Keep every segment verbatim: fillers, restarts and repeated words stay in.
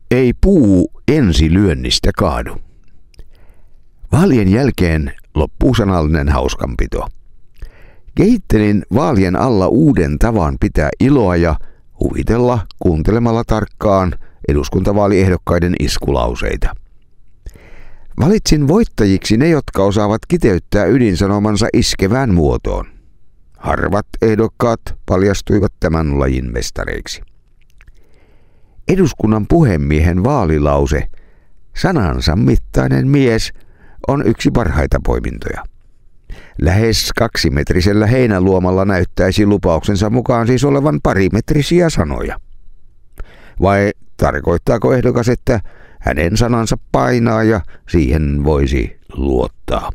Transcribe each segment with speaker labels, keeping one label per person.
Speaker 1: Ei puu ensilyönnistä kaadu. Vaalien jälkeen loppuu sanallinen hauskanpito. Kehittelin vaalien alla uuden tavan pitää iloa ja huvitella kuuntelemalla tarkkaan eduskuntavaaliehdokkaiden iskulauseita. Valitsin voittajiksi ne, jotka osaavat kiteyttää ydinsanomansa iskevään muotoon. Harvat ehdokkaat paljastuivat tämän lajin mestareiksi. Eduskunnan puhemiehen vaalilause, sanansa mittainen mies, on yksi parhaita poimintoja. Lähes kaksimetrisellä heinäluomalla näyttäisi lupauksensa mukaan siis olevan parimetrisiä sanoja. Vai tarkoittaako ehdokas, että hänen sanansa painaa ja siihen voisi luottaa?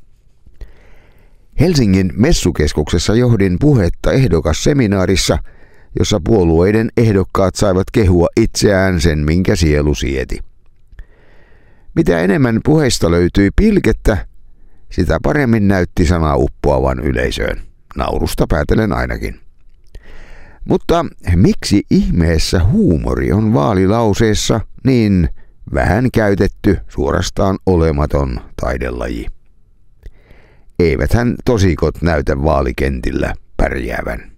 Speaker 1: Helsingin messukeskuksessa johdin puhetta ehdokasseminaarissa, jossa puolueiden ehdokkaat saivat kehua itseään sen, minkä sielu sieti. Mitä enemmän puheista löytyi pilkettä, sitä paremmin näytti sana uppoavan yleisöön. Naurusta päätellen ainakin. Mutta miksi ihmeessä huumori on vaalilauseessa niin vähän käytetty, suorastaan olematon taidelaji? Eiväthän tosikot näytä vaalikentillä pärjäävän.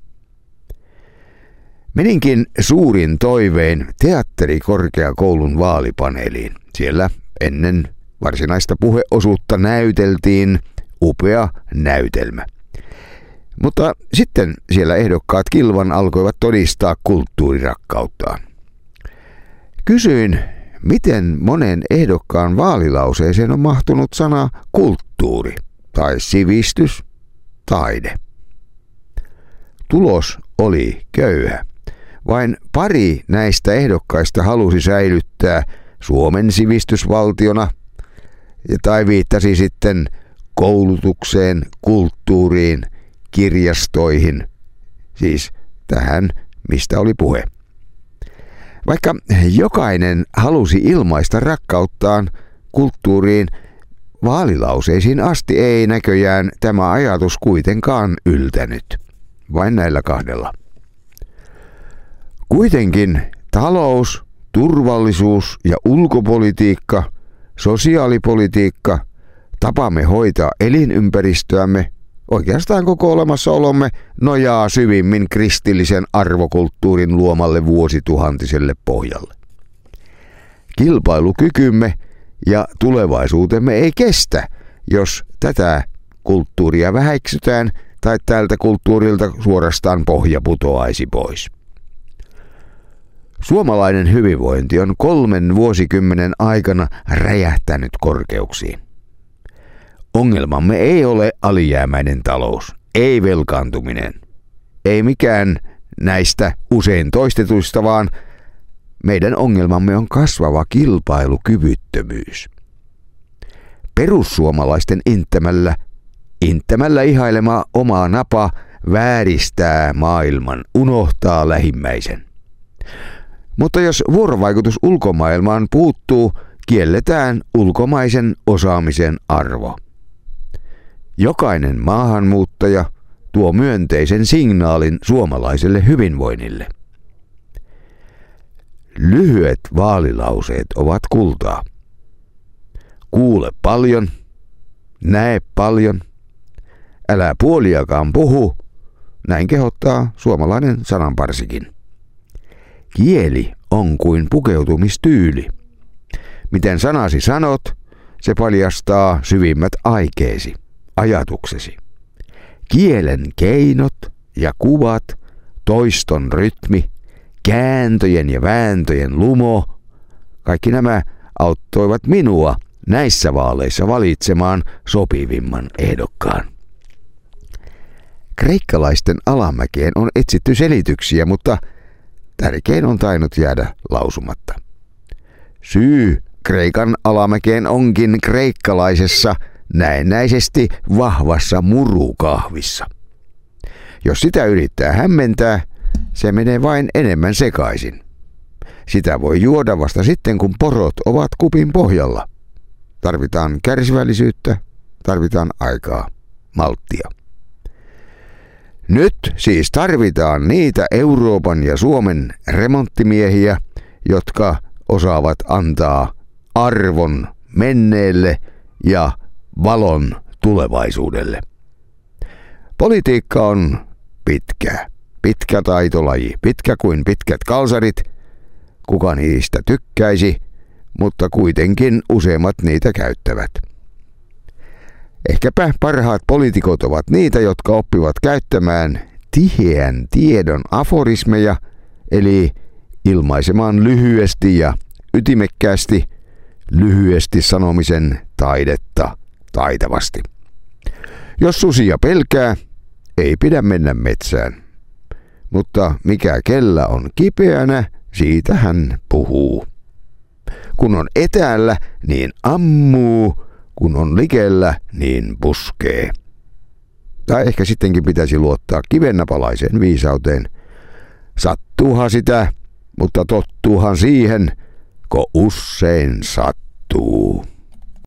Speaker 1: Meninkin suurin toivein teatterikorkeakoulun vaalipaneeliin. Siellä ennen varsinaista puheosuutta näyteltiin upea näytelmä. Mutta sitten siellä ehdokkaat kilvan alkoivat todistaa kulttuurirakkauttaan. Kysyin, miten monen ehdokkaan vaalilauseeseen on mahtunut sana kulttuuri tai sivistys, taide. Tulos oli köyhä. Vain pari näistä ehdokkaista halusi säilyttää Suomen sivistysvaltiona tai viittasi sitten koulutukseen, kulttuuriin, kirjastoihin, siis tähän, mistä oli puhe. Vaikka jokainen halusi ilmaista rakkauttaan kulttuuriin, vaalilauseisiin asti ei näköjään tämä ajatus kuitenkaan yltänyt, vain näillä kahdella. Kuitenkin talous, turvallisuus ja ulkopolitiikka, sosiaalipolitiikka, tapamme hoitaa elinympäristöämme, oikeastaan koko olemassaolomme nojaa syvimmin kristillisen arvokulttuurin luomalle vuosituhantiselle pohjalle. Kilpailukykymme ja tulevaisuutemme ei kestä, jos tätä kulttuuria väheksytään tai tältä kulttuurilta suorastaan pohja putoaisi pois. Suomalainen hyvinvointi on kolmen vuosikymmenen aikana räjähtänyt korkeuksiin. Ongelmamme ei ole alijäämäinen talous, ei velkaantuminen, ei mikään näistä usein toistetuista, vaan meidän ongelmamme on kasvava kilpailukyvyttömyys. Perussuomalaisten inttämällä, inttämällä ihailema omaa napa vääristää maailman, unohtaa lähimmäisen. Mutta jos vuorovaikutus ulkomaailmaan puuttuu, kielletään ulkomaisen osaamisen arvo. Jokainen maahanmuuttaja tuo myönteisen signaalin suomalaiselle hyvinvoinnille. Lyhyet vaalilauseet ovat kultaa. Kuule paljon, näe paljon, älä puoliakaan puhu, näin kehottaa suomalainen sananparsikin. Kieli on kuin pukeutumistyyli. Miten sanasi sanot, se paljastaa syvimmät aikeesi, ajatuksesi. Kielen keinot ja kuvat, toiston rytmi, kääntöjen ja vääntöjen lumo, kaikki nämä auttoivat minua näissä vaaleissa valitsemaan sopivimman ehdokkaan. Kreikkalaisten alamäkeen on etsitty selityksiä, mutta tärkein on tainnut jäädä lausumatta. Syy Kreikan alamäkeen onkin kreikkalaisessa näennäisesti vahvassa murukahvissa. Jos sitä yrittää hämmentää, se menee vain enemmän sekaisin. Sitä voi juoda vasta sitten, kun porot ovat kupin pohjalla. Tarvitaan kärsivällisyyttä, tarvitaan aikaa, malttia. Nyt siis tarvitaan niitä Euroopan ja Suomen remonttimiehiä, jotka osaavat antaa arvon menneelle ja valon tulevaisuudelle. Politiikka on pitkä, pitkä taitolaji, pitkä kuin pitkät kalsarit. Kuka niistä tykkäisi, mutta kuitenkin useimmat niitä käyttävät. Ehkäpä parhaat poliitikot ovat niitä, jotka oppivat käyttämään tiheän tiedon aforismeja, eli ilmaisemaan lyhyesti ja ytimekkäästi, lyhyesti sanomisen taidetta taitavasti. Jos susia pelkää, ei pidä mennä metsään. Mutta mikä kellä on kipeänä, siitä hän puhuu. Kun on etäällä, niin ammuu, kun on likellä, niin puskee. Tai ehkä sittenkin pitäisi luottaa kivennapalaiseen viisauteen. Sattuuhan sitä, mutta tottuuhan siihen, ko usein sattuu.